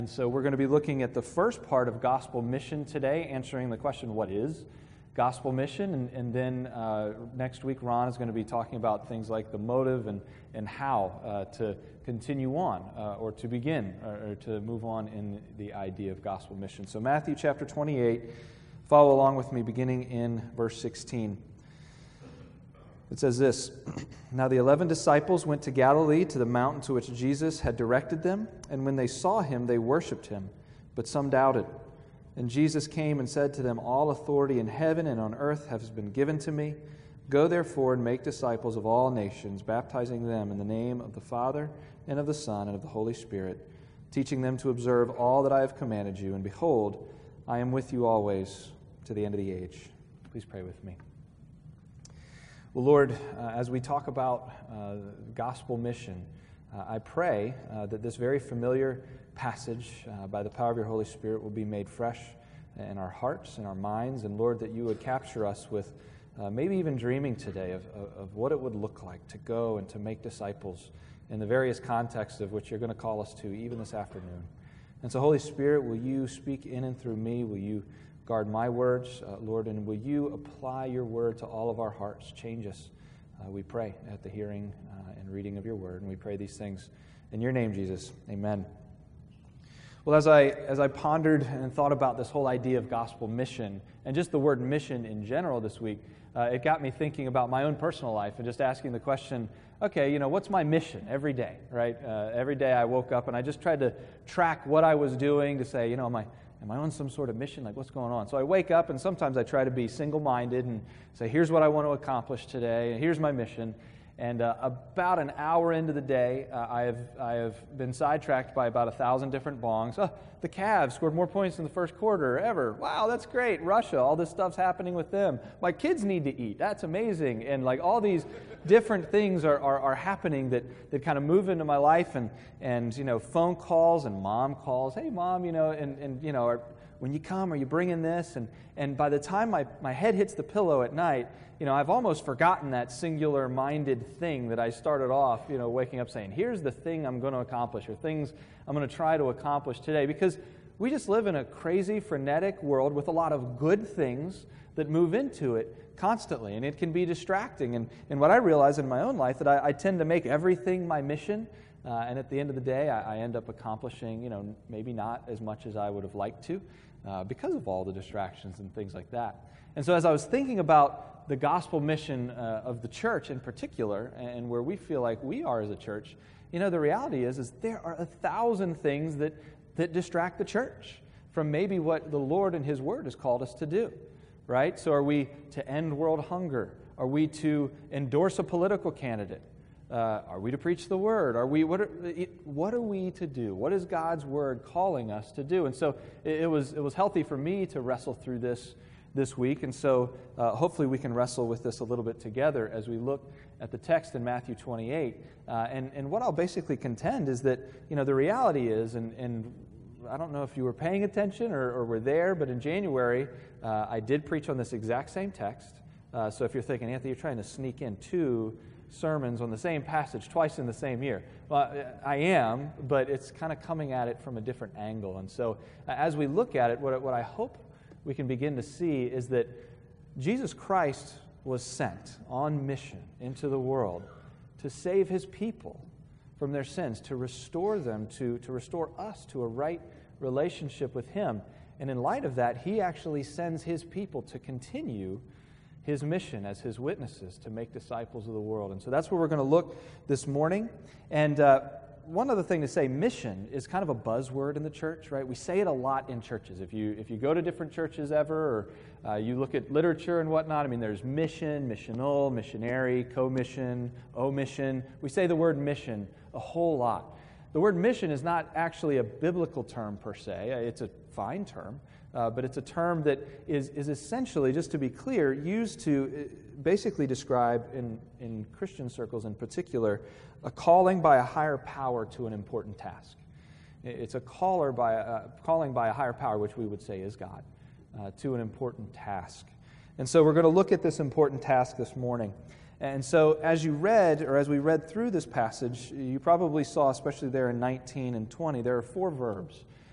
And so we're going to be looking at the first part of gospel mission today, answering the question, what is gospel mission? And then next week, Ron is going to be talking about things like the motive and how to continue on or to begin or to move on in the idea of gospel mission. So Matthew chapter 28, follow along with me beginning in verse 16. It says this, "Now the 11 disciples went to Galilee, to the mountain to which Jesus had directed them, and when they saw him, they worshipped him, but some doubted. And Jesus came and said to them, 'All authority in heaven and on earth has been given to me. Go therefore and make disciples of all nations, baptizing them in the name of the Father and of the Son and of the Holy Spirit, teaching them to observe all that I have commanded you. And behold, I am with you always to the end of the age.'" Please pray with me. Well, Lord, as we talk about gospel mission, I pray that this very familiar passage, by the power of your Holy Spirit, will be made fresh in our hearts and our minds, and Lord, that you would capture us with maybe even dreaming today of what it would look like to go and to make disciples in the various contexts of which you're going to call us to even this afternoon. And so, Holy Spirit, will you speak in and through me? Will you guard my words, Lord, and will you apply your word to all of our hearts? Change us, we pray, at the hearing and reading of your word. And we pray these things in your name, Jesus. Amen. Well, as I pondered and thought about this whole idea of gospel mission, and just the word mission in general this week, it got me thinking about my own personal life and just asking the question, okay, what's my mission every day, right? Every day I woke up and I just tried to track what I was doing to say, am I on some sort of mission? Like, what's going on? So I wake up, and sometimes I try to be single-minded and say, here's what I want to accomplish today, and here's my mission. And about an hour into the day, I have been sidetracked by about 1,000 different bongs. Oh, the Cavs scored more points in the first quarter ever. Wow, that's great. Russia, all this stuff's happening with them. My kids need to eat. That's amazing. And like all these different things are happening that kind of move into my life. And phone calls and mom calls. Hey, Mom, when you come, are you bringing this? And by the time my head hits the pillow at night, I've almost forgotten that singular-minded thing that I started off, waking up saying, here's the thing I'm going to accomplish, or things I'm going to try to accomplish today. Because we just live in a crazy, frenetic world with a lot of good things that move into it constantly, and it can be distracting. And what I realize in my own life, that I tend to make everything my mission, and at the end of the day, I end up accomplishing, maybe not as much as I would have liked to, because of all the distractions and things like that. And so as I was thinking about the gospel mission of the church in particular, and where we feel like we are as a church, the reality is there are 1,000 things that distract the church from maybe what the Lord and His Word has called us to do, right? So are we to end world hunger? Are we to endorse a political candidate? Are we to preach the Word? What are we to do? What is God's Word calling us to do? And so it was healthy for me to wrestle through this week, and so hopefully we can wrestle with this a little bit together as we look at the text in Matthew 28. And what I'll basically contend is that, the reality is, and I don't know if you were paying attention or were there, but in January, I did preach on this exact same text. So if you're thinking, Anthony, you're trying to sneak in two sermons on the same passage twice in the same year. Well, I am, but it's kind of coming at it from a different angle. And so as we look at it, what I hope we can begin to see is that Jesus Christ was sent on mission into the world to save His people from their sins, to restore them, to restore us to a right relationship with Him. And in light of that, He actually sends His people to continue His mission as His witnesses, to make disciples of the world. And so that's where we're going to look this morning. And one other thing to say, mission is kind of a buzzword in the church, right? We say it a lot in churches. If you go to different churches ever, or you look at literature and whatnot, there's mission, missional, missionary, co-mission, omission. We say the word mission a whole lot. The word mission is not actually a biblical term per se. It's a fine term, but it's a term that is essentially, just to be clear, used to basically describe, in Christian circles in particular, a calling by a higher power to an important task. It's a calling by a higher power, which we would say is God, to an important task. And so we're going to look at this important task this morning. And so as we read through this passage, you probably saw, especially there in 19 and 20, there are 4 verbs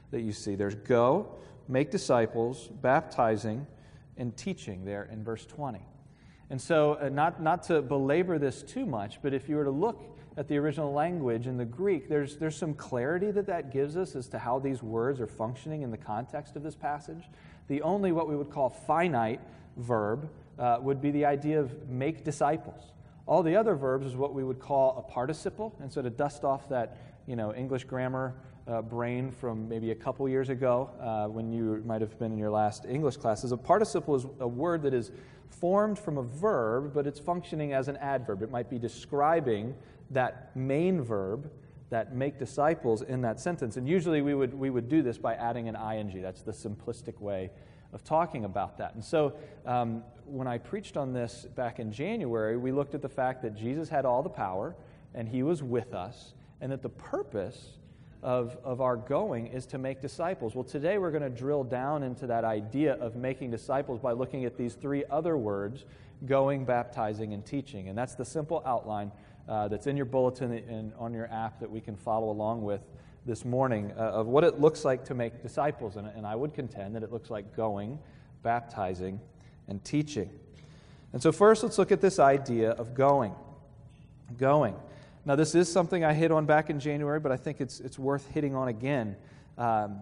that you see. There's go, make disciples, baptizing, and teaching there in verse 20. And so, not to belabor this too much, but if you were to look at the original language in the Greek, there's some clarity that gives us as to how these words are functioning in the context of this passage. The only what we would call finite verb would be the idea of make disciples. All the other verbs is what we would call a participle, and so to dust off that English grammar brain from maybe a couple years ago when you might have been in your last English classes, a participle is a word that is formed from a verb, but it's functioning as an adverb. It might be describing that main verb, that make disciples, in that sentence. And usually we would do this by adding an ing. That's the simplistic way of talking about that. And so when I preached on this back in January, we looked at the fact that Jesus had all the power, and he was with us, and that the purpose of our going is to make disciples. Well, today we're going to drill down into that idea of making disciples by looking at these three other words, going, baptizing, and teaching. And that's the simple outline that's in your bulletin and on your app that we can follow along with this morning of what it looks like to make disciples. And I would contend that it looks like going, baptizing, and teaching. And so first, let's look at this idea of going. Going. Now, this is something I hit on back in January, but I think it's worth hitting on again. When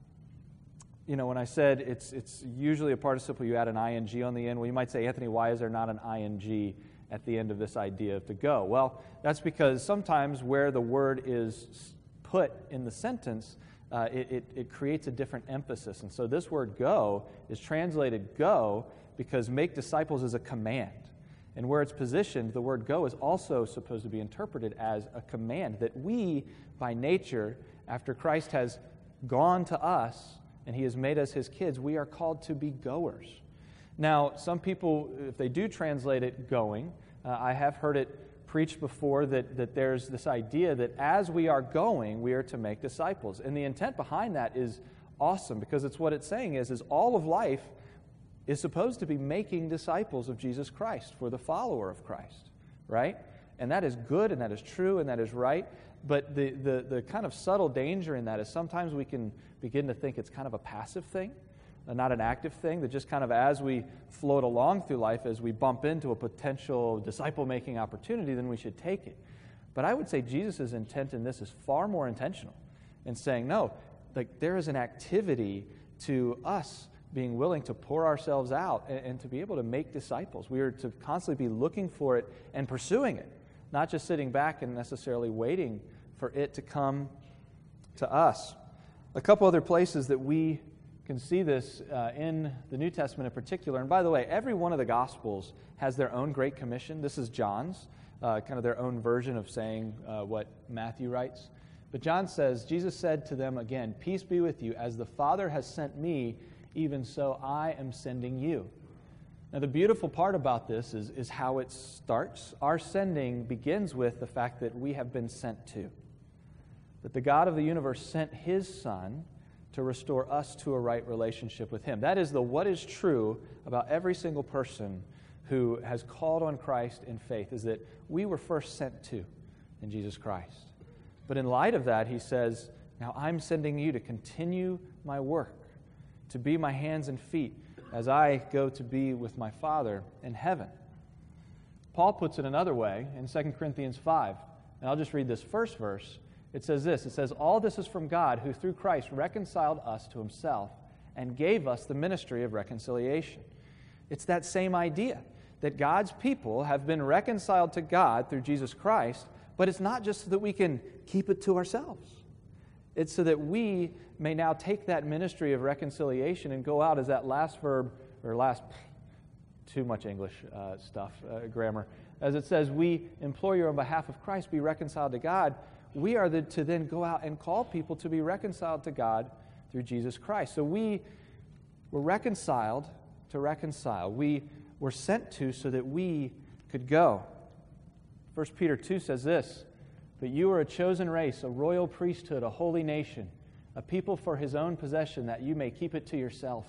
I said it's usually a participle, you add an ing on the end. Well, you might say, Anthony, why is there not an ing at the end of this idea of to go? Well, that's because sometimes where the word is put in the sentence, it creates a different emphasis. And so this word go is translated go because make disciples is a command. And where it's positioned, the word go is also supposed to be interpreted as a command that we, by nature, after Christ has gone to us and he has made us his kids, we are called to be goers. Now, some people, if they do translate it going, I have heard it preached before that there's this idea that as we are going, we are to make disciples. And the intent behind that is awesome because it's what it's saying is all of life is supposed to be making disciples of Jesus Christ for the follower of Christ, right? And that is good, and that is true, and that is right. But the kind of subtle danger in that is sometimes we can begin to think it's kind of a passive thing, not an active thing, that just kind of as we float along through life, as we bump into a potential disciple-making opportunity, then we should take it. But I would say Jesus' intent in this is far more intentional in saying, no, like there is an activity to us being willing to pour ourselves out and to be able to make disciples. We are to constantly be looking for it and pursuing it, not just sitting back and necessarily waiting for it to come to us. A couple other places that we can see this in the New Testament in particular, and by the way, every one of the Gospels has their own Great Commission. This is John's, kind of their own version of saying what Matthew writes. But John says, Jesus said to them again, "Peace be with you, as the Father has sent me, even so I am sending you." Now, the beautiful part about this is how it starts. Our sending begins with the fact that we have been sent to. That the God of the universe sent his Son to restore us to a right relationship with him. That is what is true about every single person who has called on Christ in faith, is that we were first sent to in Jesus Christ. But in light of that, he says, now I'm sending you to continue my work, to be my hands and feet as I go to be with my Father in heaven. Paul puts it another way in 2 Corinthians 5, and I'll just read this first verse. It says this, it says, "All this is from God, who through Christ reconciled us to himself and gave us the ministry of reconciliation." It's that same idea, that God's people have been reconciled to God through Jesus Christ, but it's not just so that we can keep it to ourselves. It's so that we may now take that ministry of reconciliation and go out as that last verb, or too much English grammar. As it says, we implore you on behalf of Christ, be reconciled to God. We are to then go out and call people to be reconciled to God through Jesus Christ. So we were reconciled to reconcile. We were sent to so that we could go. 1 Peter 2 says this, "But you are a chosen race, a royal priesthood, a holy nation, a people for his own possession, that you may keep it to yourself."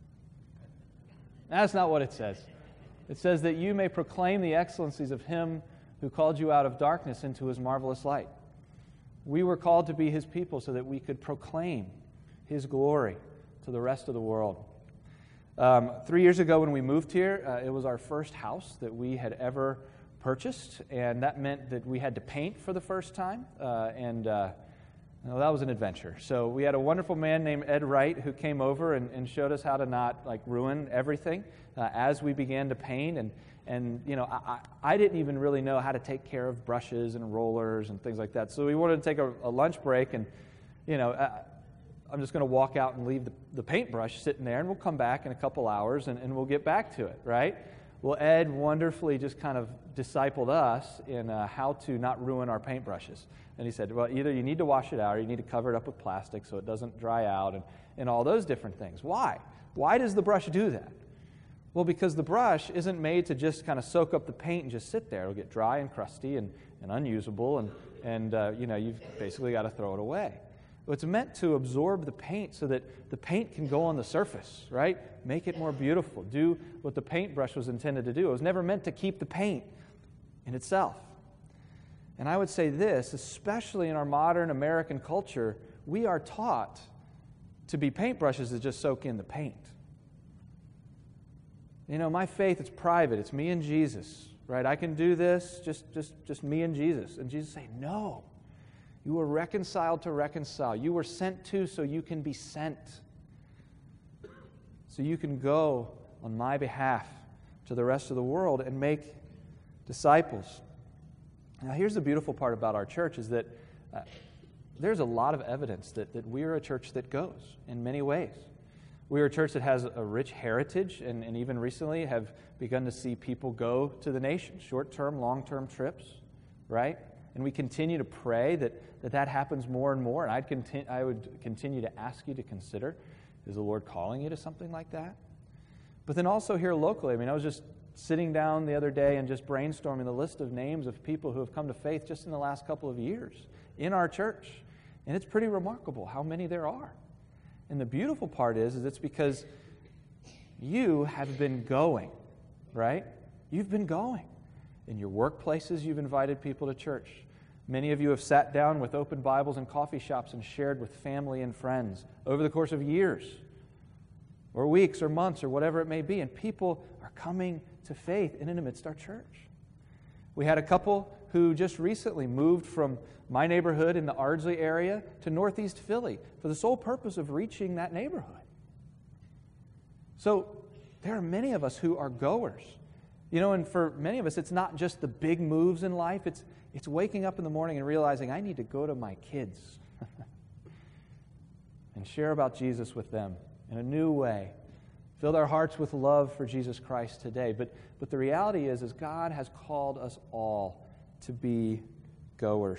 That's not what it says. It says that you may proclaim the excellencies of him who called you out of darkness into his marvelous light. We were called to be his people so that we could proclaim His glory to the rest of the world. 3 years ago when we moved here, it was our first house that we had ever purchased, and that meant that we had to paint for the first time, well, that was an adventure. So we had a wonderful man named Ed Wright who came over and showed us how to not ruin everything as we began to paint. And I didn't even really know how to take care of brushes and rollers and things like that. So we wanted to take a lunch break, and I'm just going to walk out and leave the paintbrush sitting there, and we'll come back in a couple hours and we'll get back to it, right? Well, Ed wonderfully just kind of discipled us in how to not ruin our paintbrushes. And he said, well, either you need to wash it out or you need to cover it up with plastic so it doesn't dry out and all those different things. Why? Why does the brush do that? Well, because the brush isn't made to just kind of soak up the paint and just sit there. It'll get dry and crusty and unusable, and you've basically got to throw it away. It's meant to absorb the paint so that the paint can go on the surface, right? Make it more beautiful. Do what the paintbrush was intended to do. It was never meant to keep the paint in itself. And I would say this, especially in our modern American culture, we are taught to be paintbrushes that just soak in the paint. My faith, it's private. It's me and Jesus, right? I can do this, just me and Jesus. And Jesus say, no. You were reconciled to reconcile. You were sent to so you can be sent. So you can go on my behalf to the rest of the world and make disciples. Now, here's the beautiful part about our church is that there's a lot of evidence that we are a church that goes in many ways. We are a church that has a rich heritage and even recently have begun to see people go to the nation, short-term, long-term trips, right? And we continue to pray that happens more and more. And I would continue to ask you to consider, is the Lord calling you to something like that? But then also here locally, I was just sitting down the other day and just brainstorming the list of names of people who have come to faith just in the last couple of years in our church. And it's pretty remarkable how many there are. And the beautiful part is it's because you have been going, right? You've been going. In your workplaces, you've invited people to church. Many of you have sat down with open Bibles in coffee shops and shared with family and friends over the course of years or weeks or months or whatever it may be. And people are coming to faith in and amidst our church. We had a couple who just recently moved from my neighborhood in the Ardsley area to Northeast Philly for the sole purpose of reaching that neighborhood. So there are many of us who are goers. And for many of us, it's not just the big moves in life. It's waking up in the morning and realizing I need to go to my kids and share about Jesus with them in a new way. Fill their hearts with love for Jesus Christ today. But the reality is God has called us all to be goers.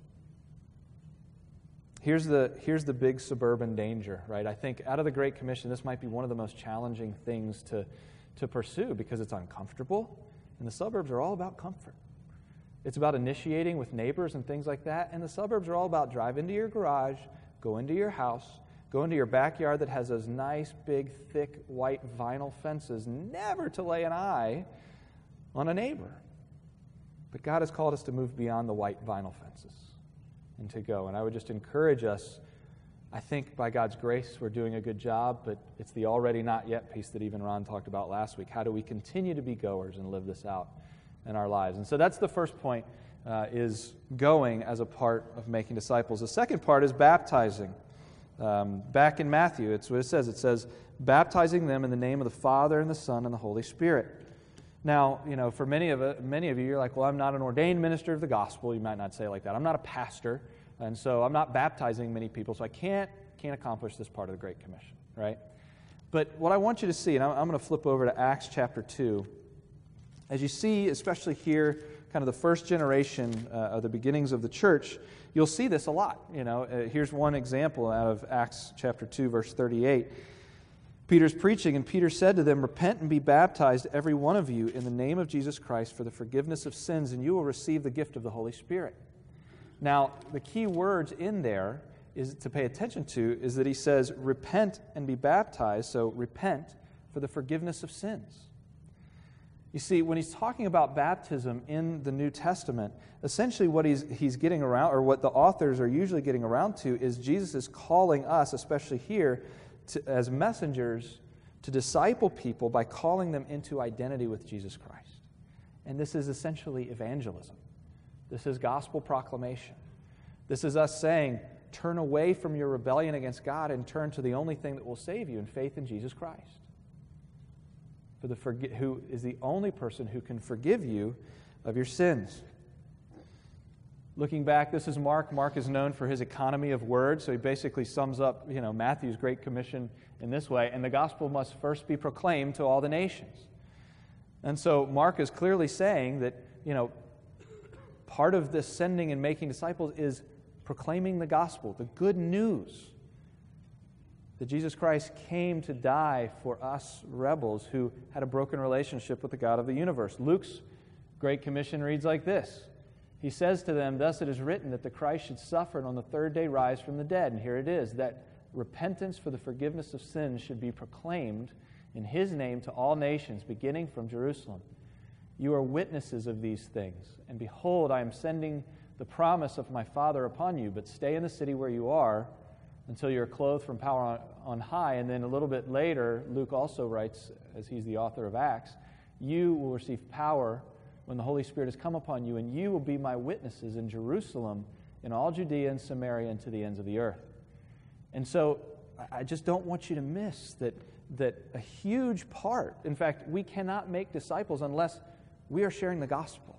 Here's the big suburban danger, right? I think out of the Great Commission, this might be one of the most challenging things to pursue because it's uncomfortable, and the suburbs are all about comfort. It's about initiating with neighbors and things like that, and the suburbs are all about drive into your garage, go into your house, go into your backyard that has those nice, big, thick, white vinyl fences, never to lay an eye on a neighbor. But God has called us to move beyond the white vinyl fences and to go. And I would just encourage us, I think by God's grace we're doing a good job, but it's the already not yet piece that even Ron talked about last week. How do we continue to be goers and live this out in our lives? And so that's the first point, is going as a part of making disciples. The second part is baptizing. Back in Matthew, it's what it says. It says, baptizing them in the name of the Father and the Son and the Holy Spirit. Now, for many of you, you're like, well, I'm not an ordained minister of the gospel. You might not say it like that. I'm not a pastor, and so I'm not baptizing many people, so I can't accomplish this part of the Great Commission, right? But what I want you to see, and I'm going to flip over to Acts chapter 2. As you see, especially here, kind of the first generation of the beginnings of the church, you'll see this a lot. Here's one example out of Acts chapter 2, verse 38. Peter's preaching, and Peter said to them, repent and be baptized, every one of you, in the name of Jesus Christ for the forgiveness of sins, and you will receive the gift of the Holy Spirit. Now, the key words in there is to pay attention to is that he says, repent and be baptized, so repent for the forgiveness of sins. You see, when he's talking about baptism in the New Testament, essentially what he's getting around, or what the authors are usually getting around to, is Jesus is calling us, especially here, as messengers, to disciple people by calling them into identity with Jesus Christ. And this is essentially evangelism. This is gospel proclamation. This is us saying, turn away from your rebellion against God and turn to the only thing that will save you in faith in Jesus Christ, who is the only person who can forgive you of your sins. Looking back, this is Mark. Mark is known for his economy of words, so he basically sums up, Matthew's Great Commission in this way, and the gospel must first be proclaimed to all the nations. And so Mark is clearly saying that, part of this sending and making disciples is proclaiming the gospel, the good news that Jesus Christ came to die for us rebels who had a broken relationship with the God of the universe. Luke's Great Commission reads like this. He says to them, "Thus it is written that the Christ should suffer and on the third day rise from the dead." And here it is, that repentance for the forgiveness of sins should be proclaimed in His name to all nations, beginning from Jerusalem. You are witnesses of these things. And behold, I am sending the promise of my Father upon you, but stay in the city where you are until you are clothed from power on high. And then a little bit later, Luke also writes, as he's the author of Acts, you will receive power when the Holy Spirit has come upon you, and you will be my witnesses in Jerusalem, in all Judea and Samaria, and to the ends of the earth. And so I just don't want you to miss that a huge part, in fact, we cannot make disciples unless we are sharing the gospel.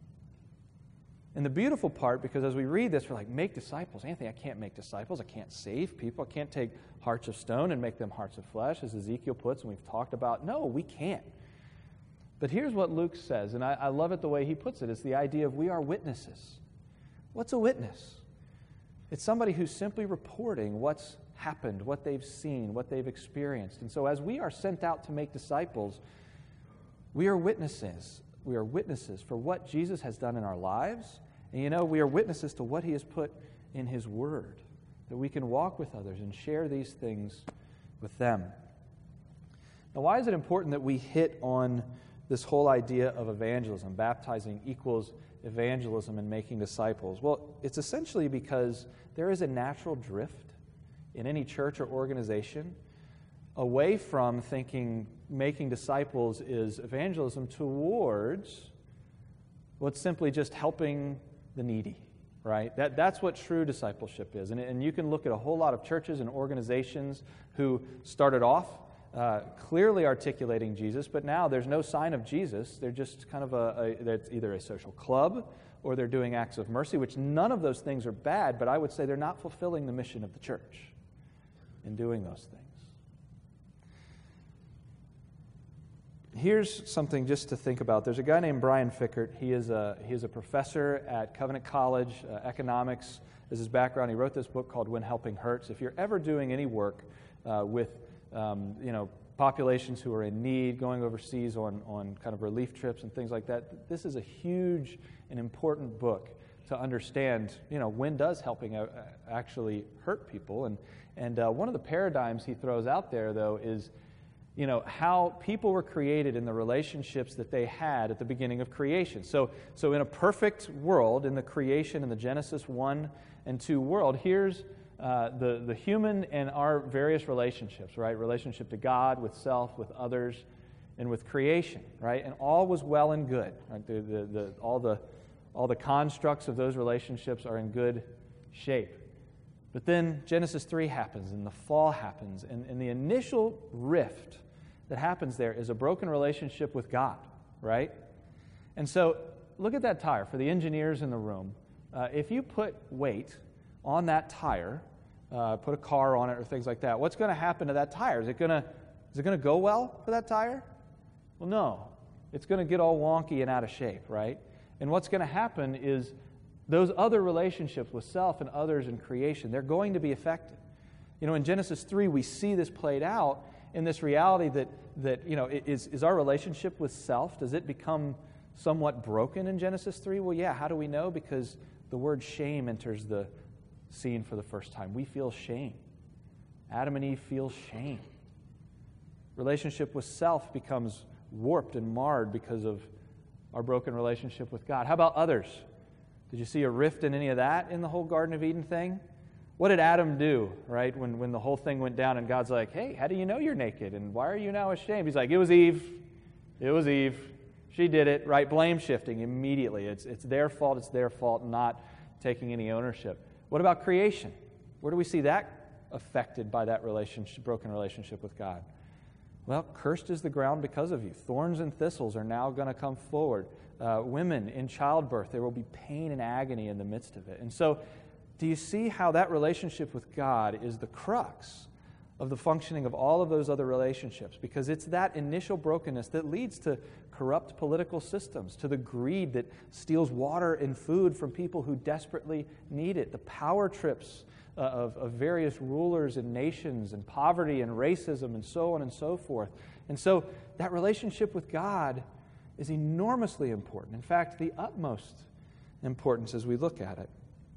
And the beautiful part, because as we read this, we're like, make disciples. Anthony, I can't make disciples. I can't save people. I can't take hearts of stone and make them hearts of flesh, as Ezekiel puts, and we've talked about. No, we can't. But here's what Luke says, and I love it the way he puts it. It's the idea of we are witnesses. What's a witness? It's somebody who's simply reporting what's happened, what they've seen, what they've experienced. And so as we are sent out to make disciples, we are witnesses. We are witnesses for what Jesus has done in our lives. And we are witnesses to what He has put in His Word, that we can walk with others and share these things with them. Now, why is it important that we hit on this whole idea of evangelism? Baptizing equals evangelism and making disciples. Well, it's essentially because there is a natural drift in any church or organization away from thinking making disciples is evangelism towards what's simply just helping the needy, right? That's what true discipleship is. And you can look at a whole lot of churches and organizations who started off clearly articulating Jesus, but now there's no sign of Jesus. They're just kind of it's either a social club or they're doing acts of mercy, which none of those things are bad, but I would say they're not fulfilling the mission of the church in doing those things. Here's something just to think about. There's a guy named Brian Fickert. He is a professor at Covenant College, economics is his background. He wrote this book called When Helping Hurts. If you're ever doing any work with populations who are in need, going overseas on kind of relief trips and things like that, this is a huge and important book to understand, when does helping actually hurt people. And one of the paradigms he throws out there, though, is how people were created in the relationships that they had at the beginning of creation. So in a perfect world, in the creation, in the Genesis 1 and 2 world, here's the human and our various relationships, right? Relationship to God, with self, with others, and with creation, right? And all was well and good. Right? All the constructs of those relationships are in good shape. But then Genesis 3 happens, and the fall happens, and the initial rift that happens there is a broken relationship with God, right? And so look at that tire. For the engineers in the room, if you put weight on that tire, put a car on it or things like that, what's going to happen to that tire? Is it going to go well for that tire? Well, no. It's going to get all wonky and out of shape, right? And what's going to happen is those other relationships with self and others in creation, they're going to be affected. In Genesis 3, we see this played out in this reality that is our relationship with self, does it become somewhat broken in Genesis 3? Well, yeah. How do we know? Because the word shame enters the scene for the first time. We feel shame. Adam and Eve feel shame. Relationship with self becomes warped and marred because of our broken relationship with God. How about others? Did you see a rift in any of that in the whole Garden of Eden thing? What did Adam do, right, when the whole thing went down and God's like, hey, how do you know you're naked? And why are you now ashamed? He's like, it was Eve. It was Eve. She did it, right? Blame shifting immediately. It's their fault, not taking any ownership. What about creation? Where do we see that affected by that broken relationship with God? Well, cursed is the ground because of you. Thorns and thistles are now going to come forward. Women in childbirth, there will be pain and agony in the midst of it. And so, do you see how that relationship with God is the crux of the functioning of all of those other relationships? Because it's that initial brokenness that leads to corrupt political systems, to the greed that steals water and food from people who desperately need it, the power trips of various rulers and nations, and poverty and racism and so on and so forth. And so that relationship with God is enormously important. In fact, the utmost importance as we look at it.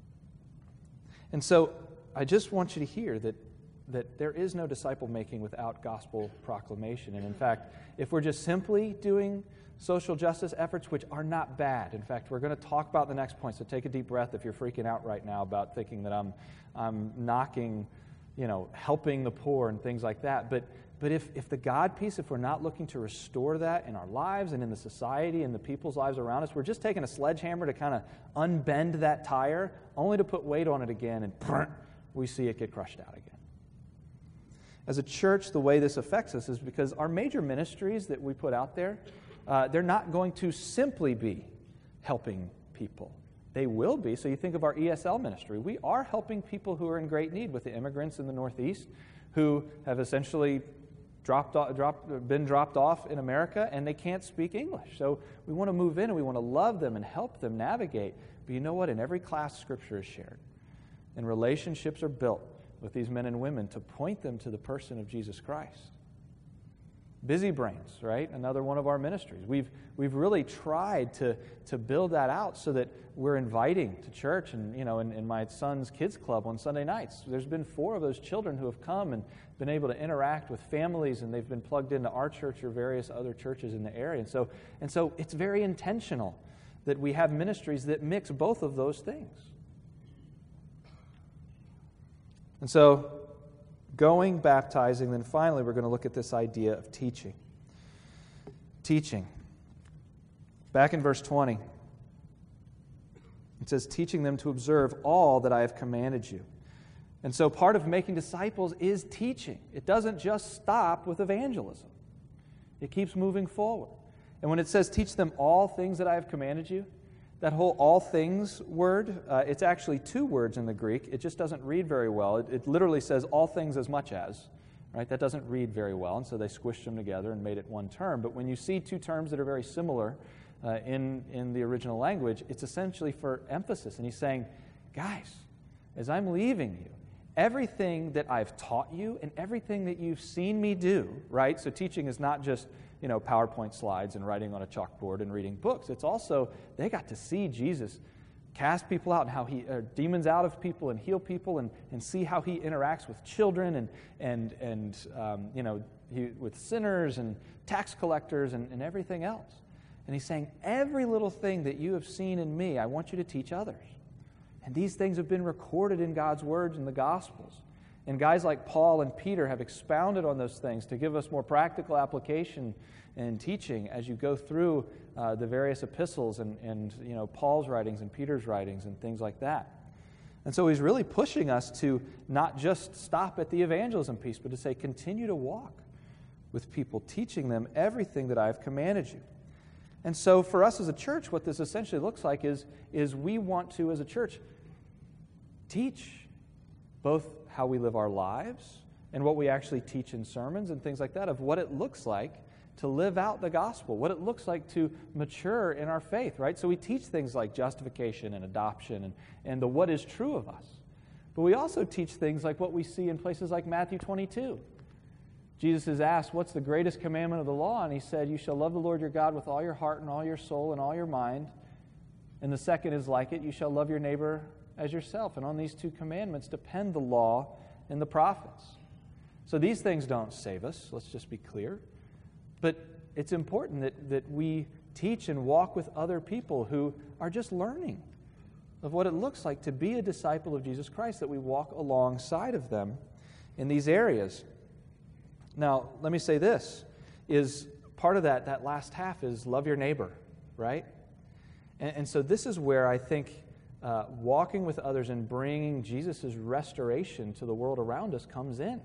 And so I just want you to hear that there is no disciple-making without gospel proclamation. And in fact, if we're just simply doing social justice efforts, which are not bad. In fact, we're going to talk about the next point, so take a deep breath if you're freaking out right now about thinking that I'm knocking, helping the poor and things like that. But if the God piece, if we're not looking to restore that in our lives and in the society and the people's lives around us, we're just taking a sledgehammer to kind of unbend that tire, only to put weight on it again, and we see it get crushed out again. As a church, the way this affects us is because our major ministries that we put out there, they're not going to simply be helping people. They will be. So you think of our ESL ministry. We are helping people who are in great need, with the immigrants in the Northeast who have essentially been dropped off in America, and they can't speak English. So we want to move in and we want to love them and help them navigate. But you know what? In every class, Scripture is shared. And relationships are built with these men and women to point them to the person of Jesus Christ. Busy Brains, right? Another one of our ministries. We've really tried to build that out so that we're inviting to church, and in my son's kids club on Sunday nights, there's been 4 of those children who have come and been able to interact with families, and they've been plugged into our church or various other churches in the area. And so it's very intentional that we have ministries that mix both of those things. And so, going, baptizing, then finally we're going to look at this idea of teaching. Teaching. Back in verse 20, it says, teaching them to observe all that I have commanded you. And so part of making disciples is teaching. It doesn't just stop with evangelism. It keeps moving forward. And when it says, teach them all things that I have commanded you, that whole all things word, it's actually 2 words in the Greek. It just doesn't read very well. It literally says all things as much as, right? That doesn't read very well, and so they squished them together and made it one term. But when you see 2 terms that are very similar in the original language, it's essentially for emphasis. And he's saying, guys, as I'm leaving you, everything that I've taught you and everything that you've seen me do, right? So teaching is not just PowerPoint slides and writing on a chalkboard and reading books. It's also, they got to see Jesus cast people out and how he, demons out of people and heal people and see how he interacts with children and with sinners and tax collectors and everything else. And he's saying, every little thing that you have seen in me, I want you to teach others. And these things have been recorded in God's words in the Gospels. And guys like Paul and Peter have expounded on those things to give us more practical application and teaching as you go through the various epistles and Paul's writings and Peter's writings and things like that. And so he's really pushing us to not just stop at the evangelism piece, but to say, continue to walk with people, teaching them everything that I have commanded you. And so for us as a church, what this essentially looks like is we want to, as a church, teach both how we live our lives and what we actually teach in sermons and things like that, of what it looks like to live out the gospel, what it looks like to mature in our faith, right? So we teach things like justification and adoption and the what is true of us. But we also teach things like what we see in places like Matthew 22. Jesus is asked, what's the greatest commandment of the law? And he said, you shall love the Lord your God with all your heart and all your soul and all your mind. And the second is like it, you shall love your neighbor as yourself. And on these 2 commandments depend the law and the prophets. So these things don't save us, let's just be clear. But it's important that we teach and walk with other people who are just learning of what it looks like to be a disciple of Jesus Christ, that we walk alongside of them in these areas. Now, let me say this, is part of that last half is love your neighbor, right? And so this is where I think walking with others and bringing Jesus' restoration to the world around us comes in.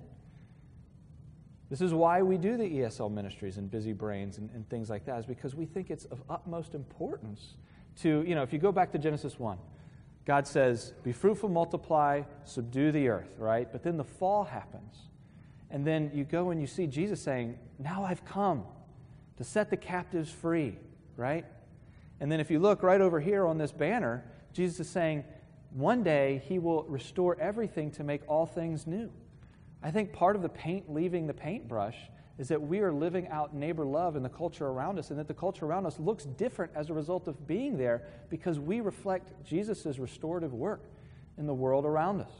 This is why we do the ESL ministries and Busy Brains and things like that, is because we think it's of utmost importance to, if you go back to Genesis 1, God says, be fruitful, multiply, subdue the earth, right? But then the fall happens. And then you go and you see Jesus saying, now I've come to set the captives free, right? And then if you look right over here on this banner, Jesus is saying, one day He will restore everything to make all things new. I think part of the paint leaving the paintbrush is that we are living out neighbor love in the culture around us, and that the culture around us looks different as a result of being there because we reflect Jesus' restorative work in the world around us.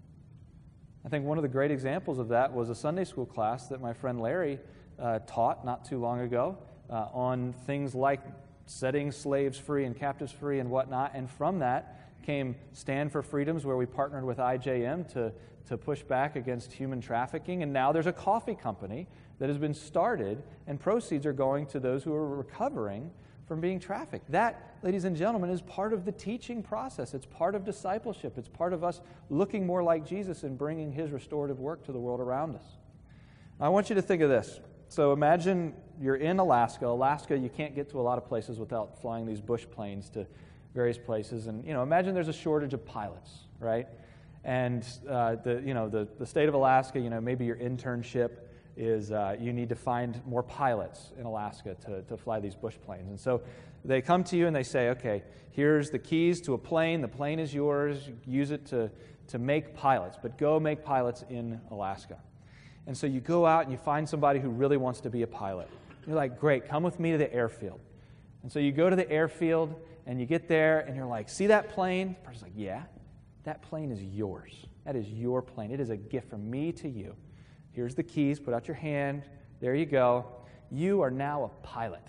I think one of the great examples of that was a Sunday school class that my friend Larry taught not too long ago on things like setting slaves free and captives free and whatnot. And from that came Stand for Freedoms, where we partnered with IJM to push back against human trafficking. And now there's a coffee company that has been started, and proceeds are going to those who are recovering from being trafficked. That, ladies and gentlemen, is part of the teaching process. It's part of discipleship. It's part of us looking more like Jesus and bringing His restorative work to the world around us. I want you to think of this. So imagine you're in Alaska. Alaska, you can't get to a lot of places without flying these bush planes to various places. And, imagine there's a shortage of pilots, right? And, the state of Alaska, maybe your internship is you need to find more pilots in Alaska to fly these bush planes. And so they come to you and they say, okay, here's the keys to a plane. The plane is yours. Use it to make pilots, but go make pilots in Alaska. And so you go out and you find somebody who really wants to be a pilot. You're like, great, come with me to the airfield. And so you go to the airfield and you get there and you're like, see that plane? The person's like, yeah, that plane is yours. That is your plane. It is a gift from me to you. Here's the keys. Put out your hand. There you go. You are now a pilot.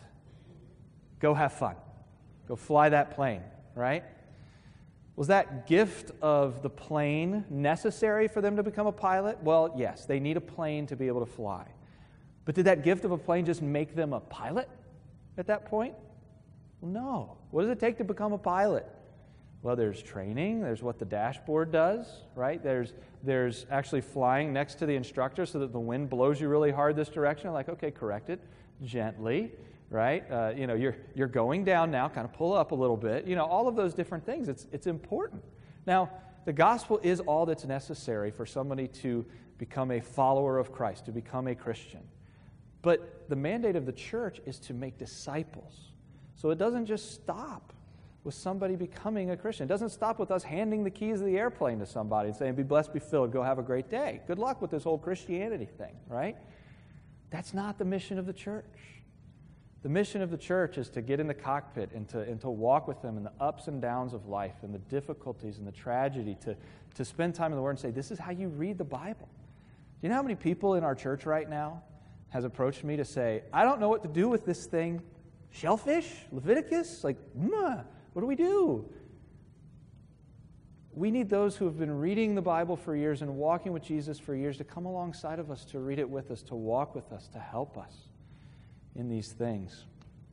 Go have fun. Go fly that plane, right? Was that gift of the plane necessary for them to become a pilot? Well, yes, they need a plane to be able to fly. But did that gift of a plane just make them a pilot at that point? Well, no. What does it take to become a pilot? Well, there's training. There's what the dashboard does, right? There's actually flying next to the instructor so that the wind blows you really hard this direction. Like, okay, correct it gently, right? You're going down now, kind of pull up a little bit. All of those different things. It's important. Now, the gospel is all that's necessary for somebody to become a follower of Christ, to become a Christian. But the mandate of the church is to make disciples. So it doesn't just stop with somebody becoming a Christian. It doesn't stop with us handing the keys of the airplane to somebody and saying, be blessed, be filled, go have a great day. Good luck with this whole Christianity thing, right? That's not the mission of the church. The mission of the church is to get in the cockpit and to walk with them in the ups and downs of life and the difficulties and the tragedy, to spend time in the Word and say, this is how you read the Bible. Do you know how many people in our church right now has approached me to say, I don't know what to do with this thing, shellfish, Leviticus? Like, what do we do? We need those who have been reading the Bible for years and walking with Jesus for years to come alongside of us, to read it with us, to walk with us, to help us in these things.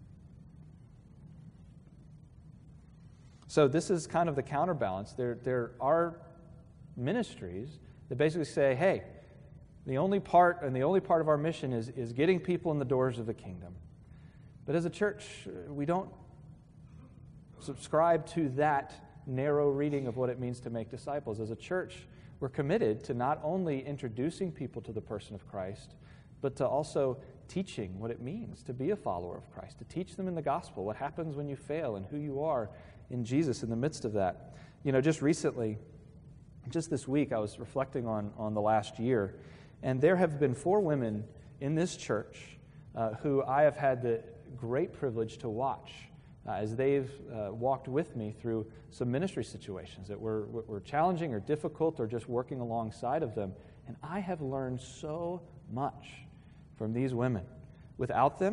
So this is kind of the counterbalance. There are ministries that basically say, hey, the only part of our mission is getting people in the doors of the kingdom. But as a church, we don't subscribe to that narrow reading of what it means to make disciples. As a church, we're committed to not only introducing people to the person of Christ, but to also teaching what it means to be a follower of Christ, to teach them in the gospel what happens when you fail and who you are in Jesus in the midst of that. Just recently, just this week, I was reflecting on the last year, and there have been 4 women in this church who I have had the great privilege to watch as they've walked with me through some ministry situations that were challenging or difficult, or just working alongside of them. And I have learned so much from these women. Without them,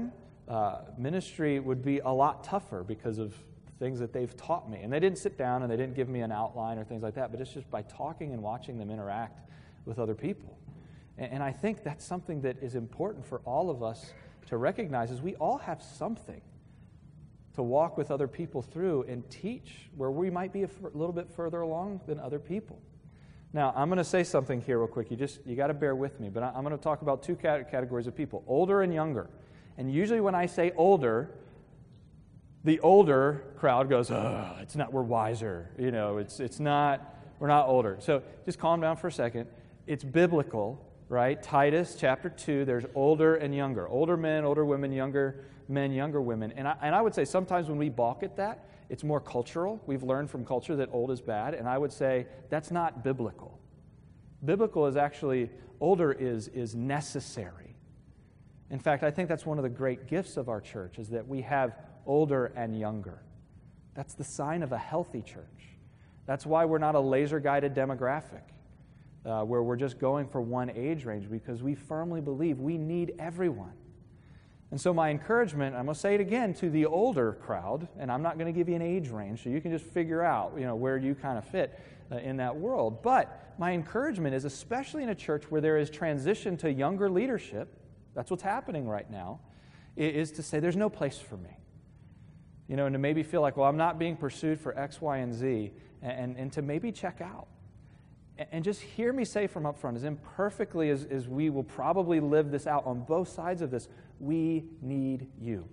ministry would be a lot tougher because of things that they've taught me. And they didn't sit down and they didn't give me an outline or things like that, but it's just by talking and watching them interact with other people. And I think that's something that is important for all of us to recognize, is we all have something to walk with other people through and teach where we might be a little bit further along than other people. Now, I'm going to say something here real quick. You got to bear with me, but I'm going to talk about two categories of people, older and younger. And usually when I say older, the older crowd goes, "Oh, it's not. We're wiser. It's not. We're not older." So just calm down for a second. It's biblical, right? Titus chapter 2. There's older and younger, older men, older women, younger men, younger women. And I would say sometimes when we balk at that, it's more cultural. We've learned from culture that old is bad, and I would say that's not biblical. Biblical is actually older is necessary. In fact, I think that's one of the great gifts of our church, is that we have older and younger. That's the sign of a healthy church. That's why we're not a laser-guided demographic where we're just going for one age range, because we firmly believe we need everyone. And so my encouragement, I'm going to say it again to the older crowd, and I'm not going to give you an age range, so you can just figure out where you kind of fit in that world. But my encouragement is, especially in a church where there is transition to younger leadership, that's what's happening right now, is to say there's no place for me. And to maybe feel like, well, I'm not being pursued for X, Y, and Z, and to maybe check out. And just hear me say from up front, as imperfectly as we will probably live this out on both sides of this, we need you.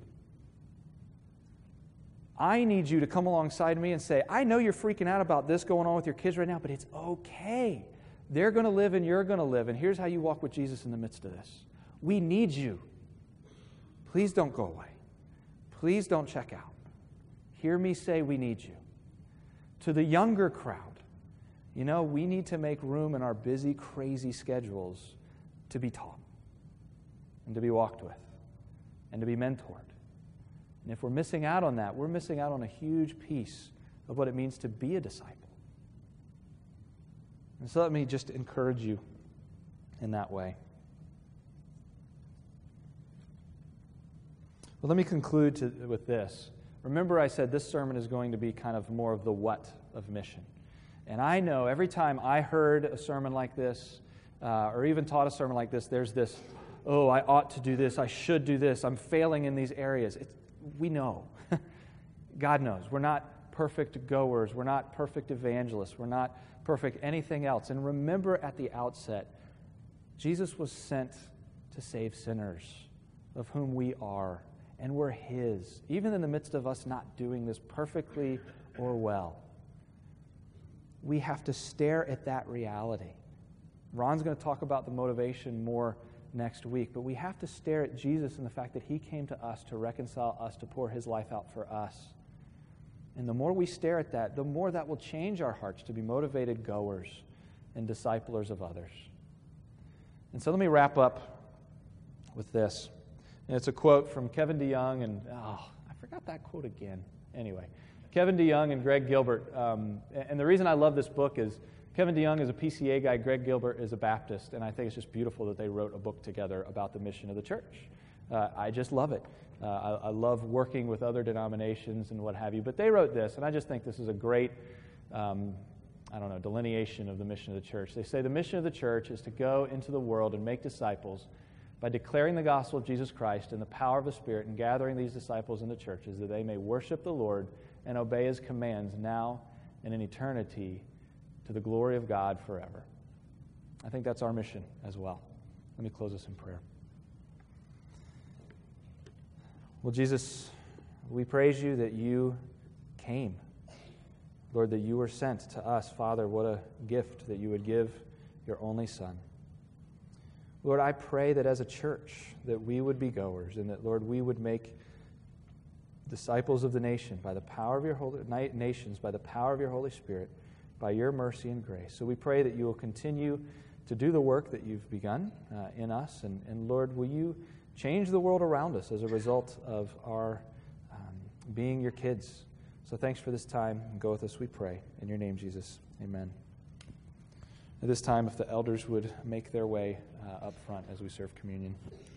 I need you to come alongside me and say, I know you're freaking out about this going on with your kids right now, but it's okay. They're going to live and you're going to live, and here's how you walk with Jesus in the midst of this. We need you. Please don't go away. Please don't check out. Hear me say we need you. To the younger crowd, we need to make room in our busy, crazy schedules to be taught and to be walked with and to be mentored. And if we're missing out on that, we're missing out on a huge piece of what it means to be a disciple. And so let me just encourage you in that way. Well, let me conclude with this. Remember, I said this sermon is going to be kind of more of the what of mission. And I know every time I heard a sermon like this, or even taught a sermon like this, there's this, oh, I ought to do this, I should do this, I'm failing in these areas. We know. God knows. We're not perfect goers. We're not perfect evangelists. We're not perfect anything else. And remember at the outset, Jesus was sent to save sinners, of whom we are, and we're His, even in the midst of us not doing this perfectly or well. We have to stare at that reality. Ron's going to talk about the motivation more next week, but we have to stare at Jesus and the fact that He came to us to reconcile us, to pour His life out for us. And the more we stare at that, the more that will change our hearts to be motivated goers and disciplers of others. And so let me wrap up with this. And it's a quote from Kevin DeYoung, and I forgot that quote again. Anyway, Kevin DeYoung and Greg Gilbert. And the reason I love this book is Kevin DeYoung is a PCA guy, Greg Gilbert is a Baptist, and I think it's just beautiful that they wrote a book together about the mission of the church. I just love it. I love working with other denominations and what have you, but they wrote this, and I just think this is a great, delineation of the mission of the church. They say the mission of the church is to go into the world and make disciples by declaring the gospel of Jesus Christ in the power of the Spirit and gathering these disciples into churches that they may worship the Lord and obey His commands now and in eternity, to the glory of God forever. I think that's our mission as well. Let me close us in prayer. Well, Jesus, we praise You that You came. Lord, that You were sent to us. Father, what a gift that You would give Your only Son. Lord, I pray that as a church that we would be goers and that, Lord, we would make disciples of the nation by the power of Your nations, by the power of Your Holy Spirit, by Your mercy and grace. So we pray that You will continue to do the work that You've begun in us. And Lord, will You change the world around us as a result of our being Your kids. So thanks for this time. Go with us, we pray. In Your name, Jesus. Amen. At this time, if the elders would make their way up front as we serve communion.